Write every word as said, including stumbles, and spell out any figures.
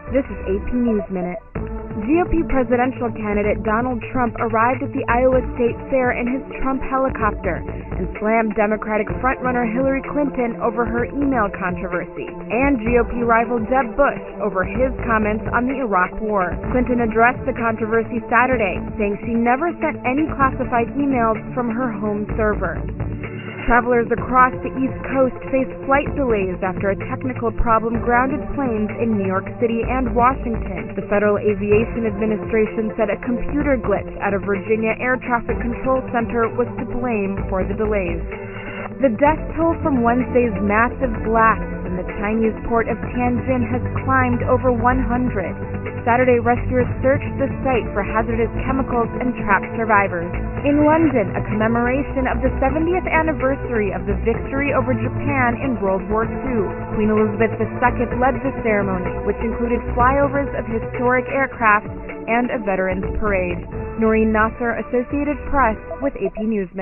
This is A P News Minute. G O P presidential candidate Donald Trump arrived at the Iowa State Fair in his Trump helicopter and slammed Democratic frontrunner Hillary Clinton over her email controversy, and G O P rival Jeb Bush over his comments on the Iraq War. Clinton addressed the controversy Saturday, saying she never sent any classified emails from her home server. Travelers across the East Coast face flight delays after a technical problem grounded planes in New York City and Washington. The Federal Aviation Administration said a computer glitch at a Virginia Air Traffic Control Center was to blame for the delays. The death toll from Wednesday's massive blast in the Chinese port of Tianjin has climbed over one hundred. Saturday, rescuers searched the site for hazardous chemicals and trapped survivors. In London, a commemoration of the seventieth anniversary of the victory over Japan in World War Two. Queen Elizabeth the Second led the ceremony, which included flyovers of historic aircraft and a veterans parade. Noreen Nasser, Associated Press, with A P News.